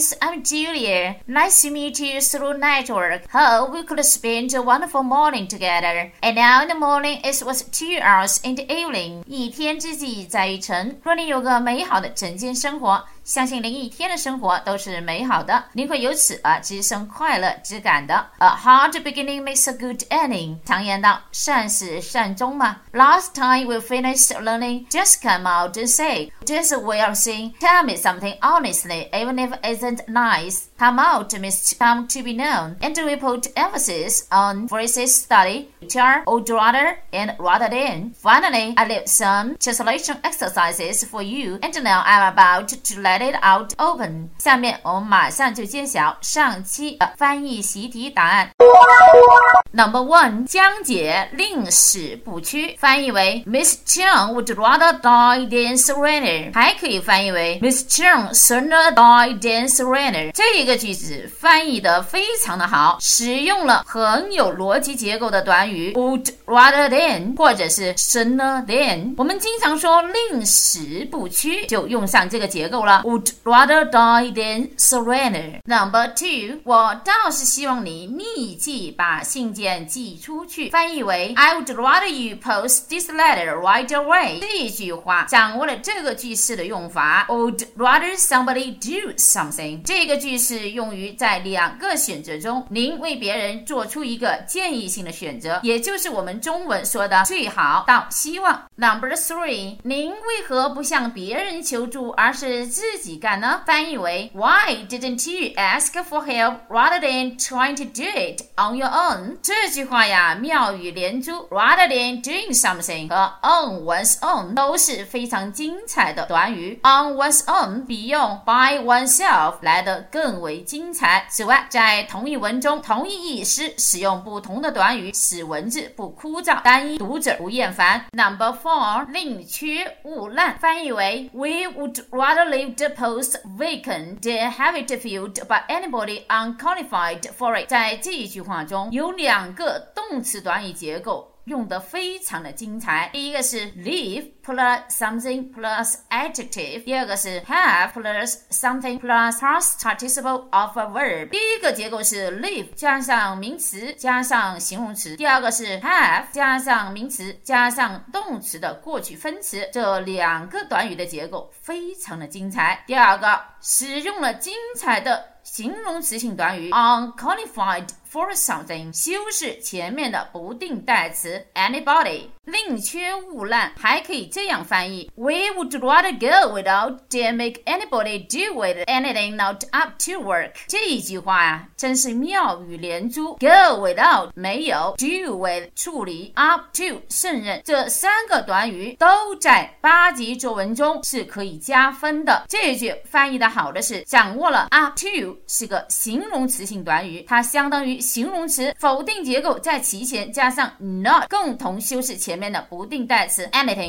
friends, I'm Julia. Nice to meet you through network. Hope we could spend a wonderful morning together. And now in the morning, it was 2 hours in the evening. 一天之计在于晨，若你有个美好的晨间生活，相信连一天的生活都是美好的，你会由此滋生快乐之感的。A hard beginning makes a good ending. 常言道，善始善终嘛。Last time we finished learning, just come out and say, just a way of saying, tell me something honestly, even if it isn't nice. Come out means come to be known, and we put emphasis on phrases study, which are would rather and rather than. Finally, I left some translation exercises for you, and now I'm about to let it out open. 下面我们马上就揭晓上期的翻译习题答案。Number 1. 江姐宁死不屈，翻译为 Miss Chang would rather die than surrender， 还可以翻译为 Miss Chang sooner die than surrender。 这个句子翻译得非常的好，使用了很有逻辑结构的短语 would rather than 或者是 sooner than。 我们经常说宁死不屈，就用上这个结构了， would rather die than surrender。 Number 2. 我倒是希望你立即把信件寄出去，翻译为 I would rather you post this letter right away。 这句话掌握了这个句式的用法 would rather somebody do something。 这个句式用于在2个选择中，您为别人做出一个建议性的选择，也就是我们中文说的最好到希望。 Number 3. 您为何不向别人求助，而是自己干呢？翻译为 Why didn't you ask for help rather than trying to do it on your own？ 这句话呀，妙语连珠， rather than doing something 和 on one's own 都是非常精彩的短语。 on one's own 比用 by oneself 来得更为精彩。此外，在同一文中，同一意思使用不同的短语，使文字不枯燥单一，读者不厌烦。 Number 4. 宁缺毋滥，翻译为 We would rather leave the post vacant than have it filled by anybody unqualified for it。 在这一句话中有2个动词短语结构用得非常的精彩。第一个是 leave plus something plus adjective， 第二个是 have plus something plus past participle of a verb。 第一个结构是 leave 加上名词加上形容词，第二个是 have 加上名词加上动词的过去分词，这2个短语的结构非常的精彩。第二个使用了精彩的形容词性短语 unqualified for something， 修饰前面的不定代词 anybody。 宁缺毋滥还可以这样翻译 We would rather go without than make anybody do with anything not up to work。 这一句话呀，真是妙语连珠。 Go without 没有， do with 处理， up to 胜任，这3个短语都在8级作文中是可以加分的。这一句翻译的好的是掌握了 up to 是个形容词性短语，它相当于形容词否定结构在其前加上 not， 共同修饰前面的不定代词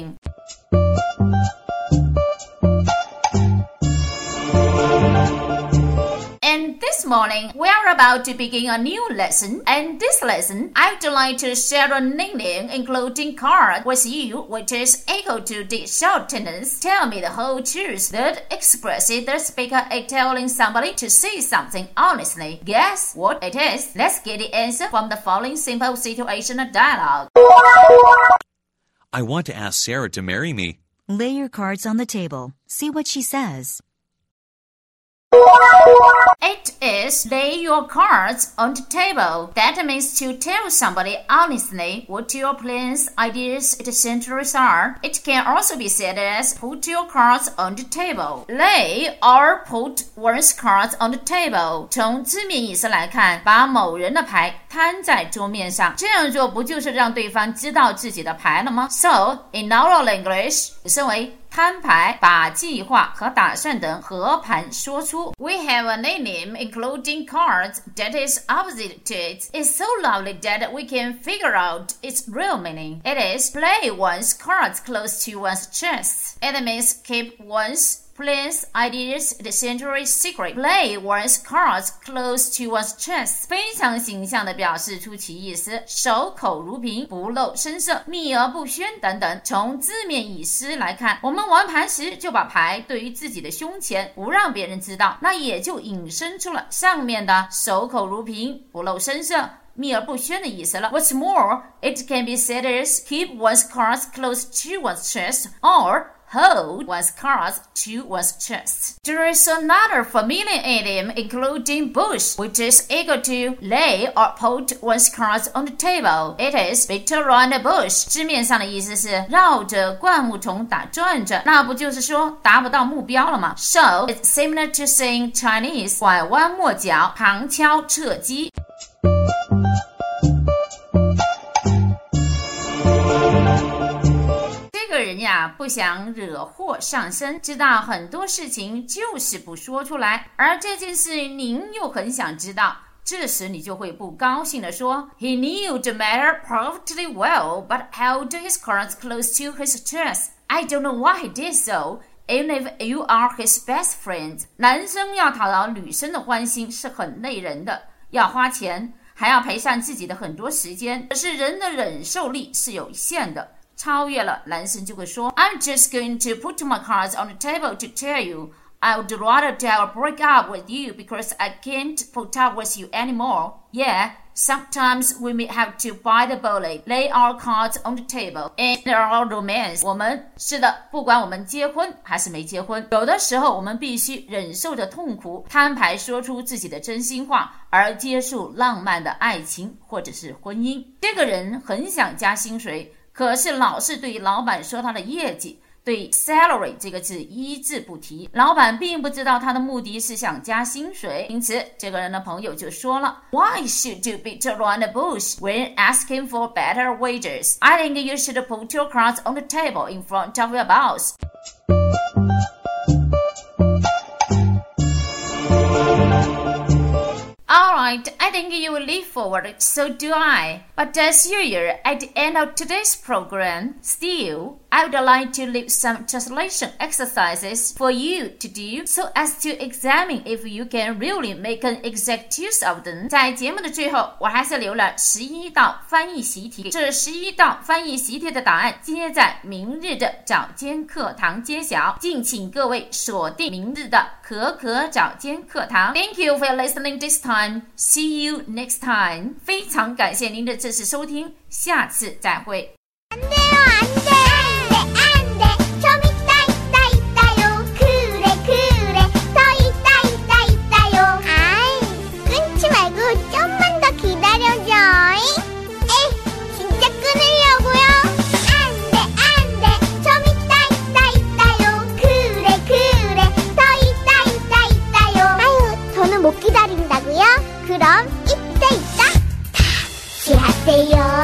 anything。This morning, we are about to begin a new lesson. And this lesson, I'd like to share a nickname including card with you, which is equal to the short sentence. Tell me the whole truth that expresses the speaker is telling somebody to say something honestly. Guess what it is? Let's get the answer from the following simple situational dialogue. I want to ask Sarah to marry me. Lay your cards on the table. See what she says. It is lay your cards on the table. That means to tell somebody honestly what your plans, ideas, etc. are. It can also be said as put your cards on the table. Lay or put one's cards on the table. 从字面意思来看，把某人的牌摊在桌面上，这样做不就是让对方知道自己的牌了吗？ So, in oral English, 身为摊牌，把计划和打算等和盘说出。 We have a nickname including cards that is opposite to it. It's so lovely that we can figure out its real meaning. It is play one's cards close to one's chest. It means keep one's plans, ideas, the century's secret. Lay one's cards close to one's chest. 非常形象地表示出其意思，守口如瓶，不露声色，秘而不宣等等。从字面意思来看，我们玩牌时就把牌对于自己的胸前，不让别人知道，那也就引申出了上面的守口如瓶，不露声色，秘而不宣的意思了。What's more, it can be said as keep one's cards close to one's chest or hold one's cards to one's chest. There is another familiar idiom including push, which is equal to lay or put one's cards on the table. It is beat around the bush. 字面上的意思是绕着灌木丛打转着，那不就是说达不到目标了吗？ So it's similar to saying Chinese 拐弯抹角，旁敲侧击。这个人呀，不想惹祸上身，知道很多事情就是不说出来，而这件事您又很想知道，这时你就会不高兴地说 He knew the matter perfectly well, but held his cards close to his chest. I don't know why he did so, even if you are his best friend. 男生要讨讨女生的欢心是很累人的，要花钱，还要赔上自己的很多时间，可是人的忍受力是有限的，超越了，男生就会说 I'm just going to put my cards on the table to tell you I would rather tell break up with you because I can't put up with you anymore. Yeah, sometimes we may have to bite the bullet, lay our cards on the table. In our romance, 我们是的，不管我们结婚还是没结婚，有的时候我们必须忍受着痛苦，摊牌说出自己的真心话，而接受浪漫的爱情或者是婚姻。这个人很想加薪水，可是老是对老板说他的业绩，对 salary 这个字一字不提，老板并不知道他的目的是想加薪水，因此这个人的朋友就说了 Why should you beat around the bush when asking for better wages? I think you should put your cards on the table in front of your boss. Alright, I think you will leap forward, so do I. But as usual, at the end of today's program, still, I would like to leave some translation exercises for you to do so as to examine if you can really make an exact use of them. 在节目的最后，我还是留了11道翻译习题。这11道翻译习题的答案，皆在明日的早间课堂揭晓。敬请各位锁定明日的可可早间课堂。Thank you for listening this time. See you next time. 非常感谢您的这次收听，下次再会。 못 기다린다고요? 그럼 이따 다시 하세요.